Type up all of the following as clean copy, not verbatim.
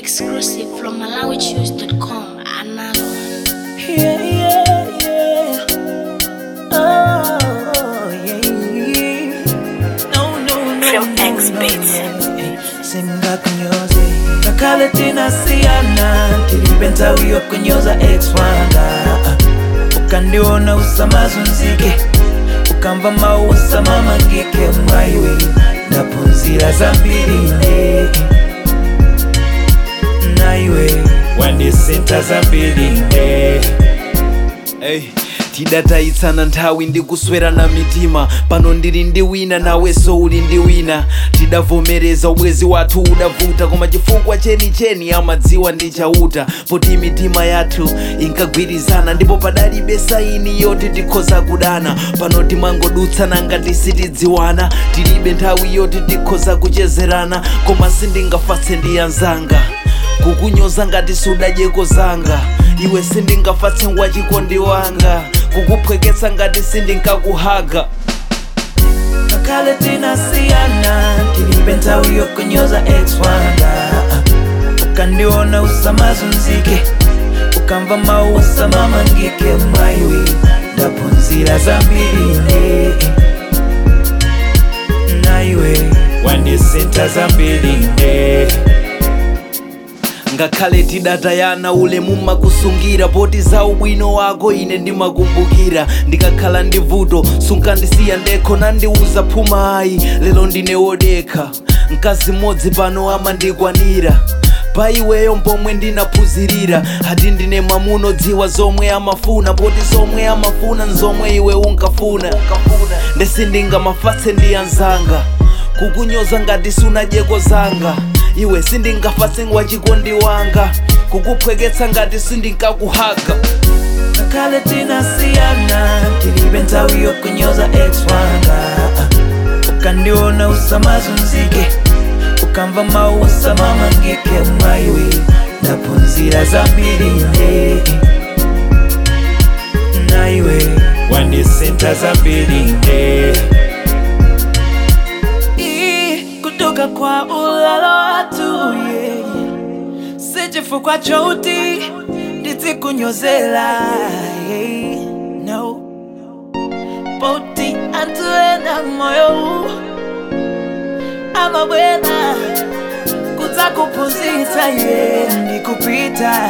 Exclusive from MalawiChoose.com. Another one. Yeah, yeah, yeah. Oh, yeah. No. From X-Beats. Singa kunyoze kakale tina siyana tilibenta wiyo kunyoza ex-wanga ukandiona usamazo nzike ukamva mausa mama ngike mwaiwe napunzira zambirine naiwe wandisenta zambirine. Hey, tidataitsana nthawi ndikuswera na mitima pano ndili ndi wina nawenso uli ndi wina tidavomereza ubwezi wathu udavuta koma chifukwa chenicheni amadziwa ndi chauta poti mitima yathu inkagwirizana ndipo padalibe saini yoti tikhoza kudana pano timangodutsana ngati sitidziwana tilibe nthawi yoti tikhoza kuchezerana koma sindingafatse ndi anzanga kukunyoza ngati sudadyeko zanga iwe sindingafatse ngwachikondi wanga kukuphweketsa ngati sindinkakuhaga kakale tinasiyana tilibe nthawi yokunyoza ex-wanga ukandiona usamazo nzike ukamva mausa mama ngike mwaiwe ndapunzira zambirine naiwe wandisenta zambirine. ngakhale tidatayana ulemu makusungira poti za ubwino wako ine ndimakumbukira ndikakhala ndi vuto sunkandisiya ndekho nandiuza phuma ayi lero ndine wodekha mkazi mmodzi pano amandikwanira pa iweyo mpomwe ndinaphunzirira hati ndine mwamuno dziwa zomwe amafuna poti zomwe amafuna nzomwe iwe unkafuna ndesindingamafatse ndi anzanga kukunyoza ngati sunadyeko zanga iwe sindingafatse ngwachikondi wanga kukuphweketsa ngati sindinkakuhaga kakale tinasiyana tilibe nthawi yokunyoza ex-wanga ukandiona usamazo nzike ukamva mausa mama ngike mwaiwe ndapunzira zambirine naiwe wandisenta zambirine. Kutoka kwa ulalo watu sichifukwa choti nditikunyozela no poti antuena moyo amabwena kutakupuzita ndikupita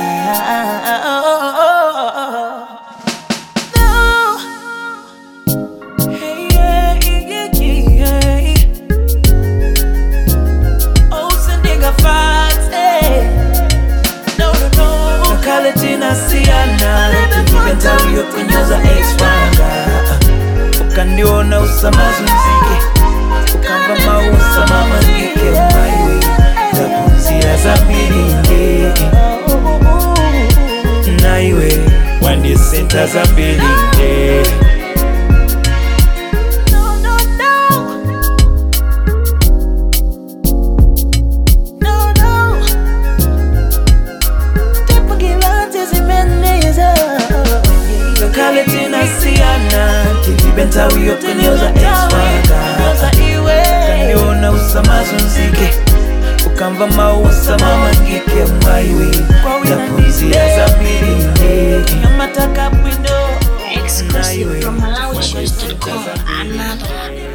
kakale tinasiyana tilibe nthawi yokunyoza ex-wanga ukandiona usamazo nzike ukamva mausa mama ngike mwaiwe ndapunzira zambirine naiwe wandisenta zambirine. kakale tinasiyana tilibe nthawi yokunyoza ex-wanga ukandiona usamazo nzike ukamva mausa mama ngike mwaiwe ndapunzira zambirine. Exclusive from MalawiChoose.com. Another one.